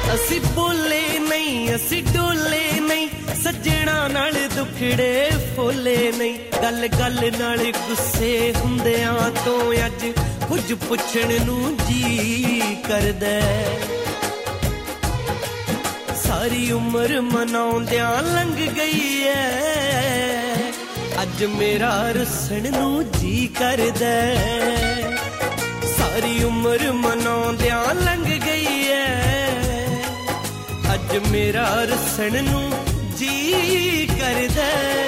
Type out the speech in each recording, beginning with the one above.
ਅਸੀਂ ਬੋਲੇ ਨਹੀਂ ਅਸੀਂ ਡੋਲੇ ਨਹੀਂ, ਸੱਜਣਾ ਨਾਲ ਦੁਖੜੇ ਫੋਲੇ ਨਹੀਂ। ਗੱਲ ਗੱਲ ਨਾਲ ਗੁੱਸੇ ਹੁੰਦਿਆਂ ਤੋਂ ਅੱਜ ਕੁਝ ਪੁੱਛਣ ਨੂੰ ਜੀ ਕਰਦਾ। ਸਾਰੀ ਉਮਰ ਮਨਾਉਂਦਿਆਂ ਲੰਘ ਗਈ ਐ, ਅੱਜ ਮੇਰਾ ਰੁੱਸਣ ਨੂੰ ਜੀ ਕਰਦਾ। ਸਾਰੀ ਉਮਰ ਮਨਾਉਂਦਿਆਂ ਲੰਘ ਗਈ ਐ, ਅੱਜ ਮੇਰਾ ਰੁੱਸਣ ਨੂੰ ਜੀ ਕਰਦਾ।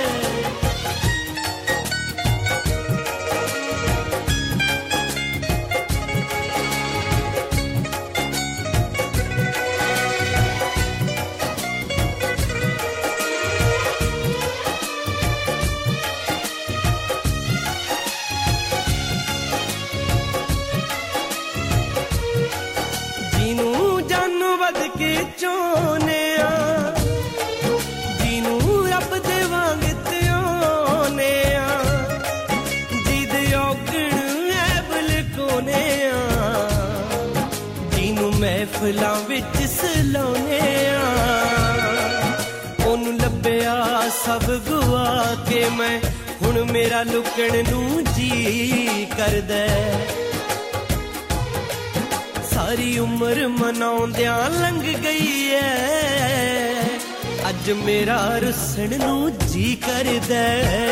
ਜਿਹਨੂੰ ਜਾਨੋਂ ਵੱਧ ਕੇ ਚਾਹੁੰਦੇ ਆ, ਜਿਹਨੂੰ ਰੱਬ ਦੇ ਵਾਂਗ ਧਿਆਉਂਦੇ ਆ, ਜਿਹਦੇ ਔਗਣ ਐਬ ਲੁਕਾਉਂਦੇ ਆ, ਜਿਹਨੂੰ ਮਹਿਫਲਾਂ ਵਿੱਚ ਸਲਾਉਂਦੇ ਆ, ਉਹਨੂੰ ਲੱਭਿਆ ਸਭ ਗੁਆ ਕੇ ਮੈਂ, ਹੁਣ ਮੇਰਾ ਲੁਕਣ ਨੂੰ ਜੀ ਕਰਦਾ। ਸਾਰੀ ਉਮਰ ਮਨਾਉਂਦਿਆਂ ਲੰਘ ਗਈ ਐ, ਅੱਜ ਮੇਰਾ ਰੁੱਸਣ ਨੂੰ ਜੀ ਕਰਦਾ।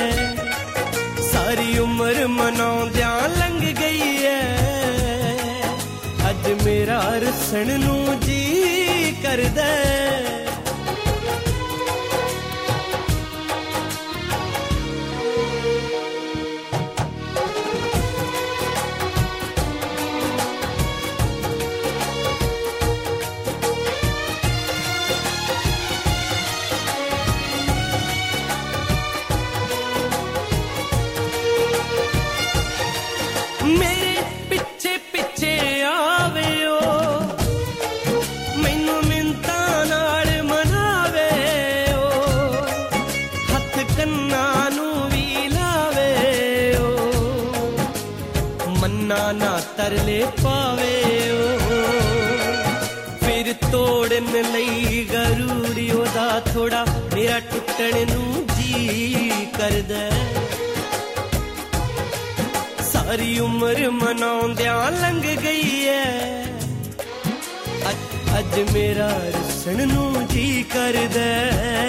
ਸਾਰੀ ਉਮਰ ਮਨਾਉਂਦਿਆਂ ਲੰਘ ਗਈ ਐ, ਅੱਜ ਮੇਰਾ ਰੁੱਸਣ ਨੂੰ ਜੀ ਕਰਦਾ। ਮੇਰੇ ਪਿੱਛੇ ਪਿੱਛੇ ਆਵੇ ਓ, ਮੈਨੂੰ ਮਿੰਤਾਂ ਨਾਲ ਮਨਾਵੇ ਓ, ਹੱਥ ਕੰਨਾਂ ਨੂੰ ਵੀ ਲਾਵੇ ਓ, ਮੰਨਾ ਨਾ ਤਰਲੇ ਪਾਵੇ ਓ, ਫਿਰ ਤੋੜਨ ਲਈ ਗਰੂਰੀ ਉਹਦਾ ਥੋੜਾ ਮੇਰਾ ਟੁੱਟਣ ਨੂੰ ਜੀ ਕਰਦਾ। ਸਾਰੀ ਉਮਰ ਮਨਾਉਂਦਿਆਂ ਲੰਘ ਗਈ ਐ, ਅੱਜ ਮੇਰਾ ਰੁੱਸਣ ਨੂੰ ਜੀ ਕਰਦਾ।